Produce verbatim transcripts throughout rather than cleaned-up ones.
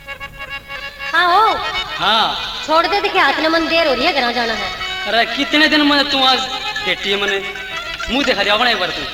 हाँ हो। हाँ। छोड़ दे देखिए हाथ ने मन देर हो रही है, घर जाना है। अरे कितने दिन मैंने तू आज टेटी मैंने मुंह देखा दिया बना बार तू।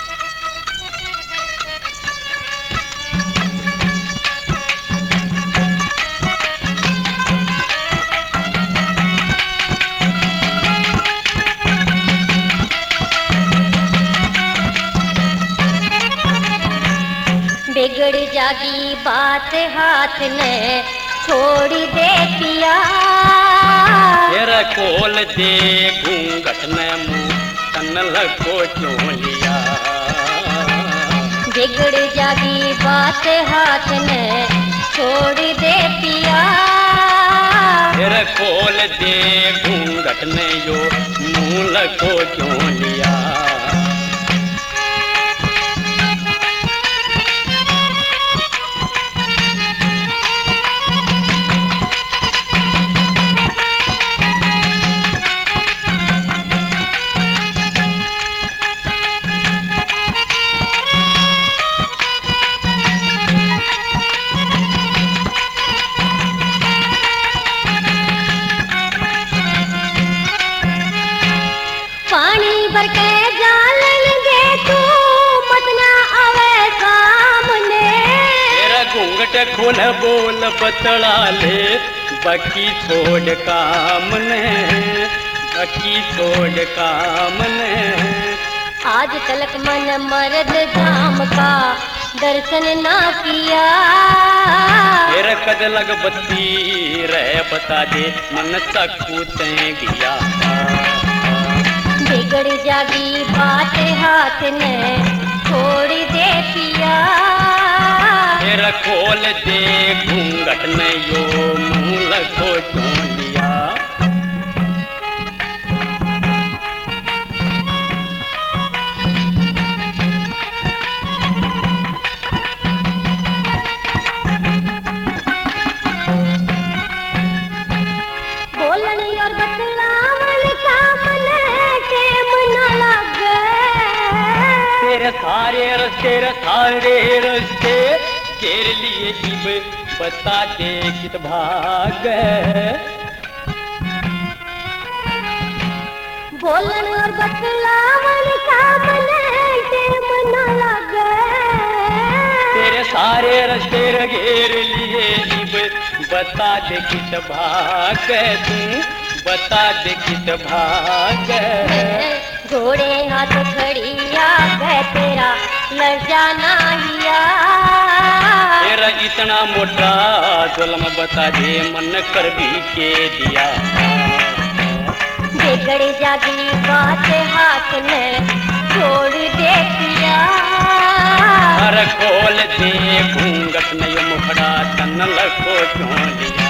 बिगड़ जागी बात हाथ ने छोड़ दे पिया। तेरा खोल दे घूंघट ने मुंह तन लगो क्यों लिया। बिगड़ जागी बात हाथ ने छोड़ दे पिया। तेरा खोल दे घूंघट ने यो मुंह लगो क्यों लिया। पानी भर के जाल लगे तू मत ना आवे सामने। तेरा घूंघट खोल बोल बतला ले बाकी छोड़ काम ने बाकी छोड़ काम ने। आज तलक मन मर्द जाम का दर्शन ना किया। तेरा कद लग बत्ती रह बता दे मन चक्कू ते गया। बिगड़ जागी बात हाथ ने छोड़ दे पिया। तेरा खोल दे घूंघट ने यो मुंह लगो क्यों लिया। बोलन और बतलावन का मन टेम ना लगे। तेरे सारे रस्ते रे सारे रस्ते तेरे लिए जीव बता दे कित भाग। बोलन और बतलावन का मन टेम ना लगे। तेरे सारे रस्ते रे घेर लिए जीव बता दे कित भाग। तू बता दे कित भाग। घोड़े हाथ खड़िया कह तेरा लजाना हिया। तेरा इतना मोटा जुल्म बता दे मन कर भी के दिया। बिगड़ जागी बात हाथ ने छोड़ दे पिया। हर खोल दे घूंघट ने यो मुखड़ा तन लगो क्यों लिया।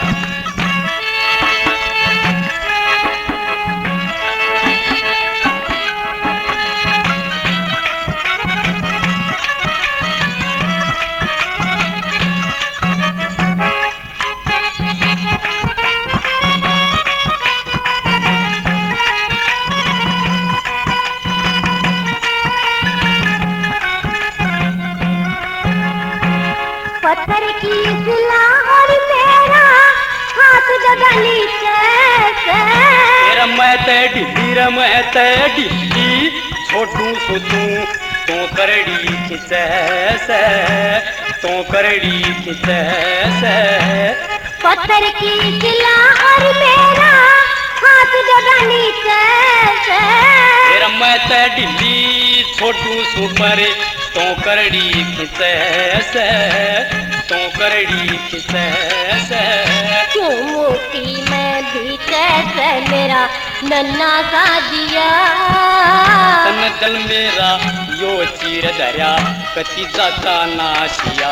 पत्थर की सिला और मेरा हाथ जगह नीचे से। तेरा मैं ते ढिल्ली रे मैं ते ढिल्ली छोटू सुतू तो करड़ी खिंचे से तो करड़ी खिंचे से। पत्थर की सिला और मेरा हाथ जगह नीचे से। तेरा मैं ते ढिल्ली छोटू सुपर तो करड़ी खिंचे से तो करड़ी खिंचे से। क्यों मोती में भी कैसे मेरा नन्ना सा जिया। तन दल मेरा यो चीर धरा कति जाता नाशिया।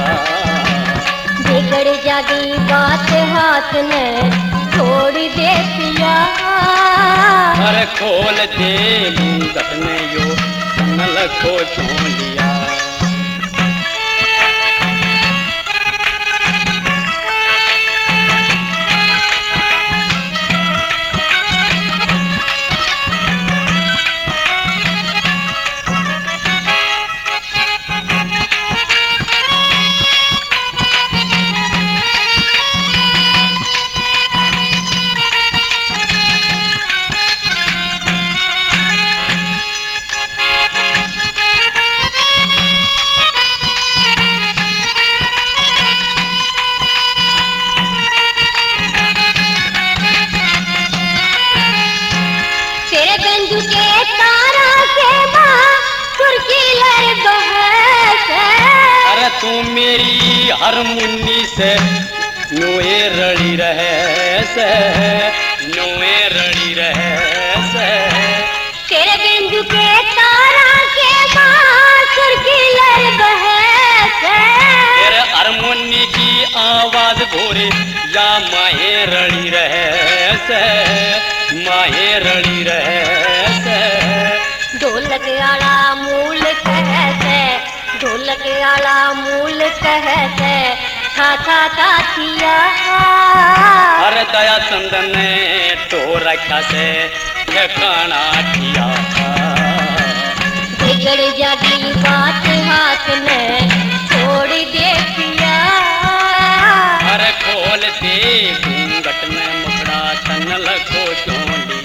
बिगड़ जागी बात हाथ ने छोड़ दे पिया। हर खोल दे घूंघट ने यो तन लगो क्यों लिया। तू मेरी हर मुन्नी से नोए रड़ी रहे से, नोए रड़ी रहे से। तेरे बिंदु के तारा के बांसुर की लय बहे से। तेरे हारमोनी की आवाज घोरे या माहे रड़ी रहे से, माहे रड़ी रहे से। ढोलक आला मूल कहते, ढोलक आला मूल कहते, था था था थिया। अरे दया चंदन ने तो रखा से ठिकाना किया। बिगड़ जागी बात हाथ में छोड़ दे पिया। अरे खोल दे घूंघट में मुखड़ा तन लखो चोली।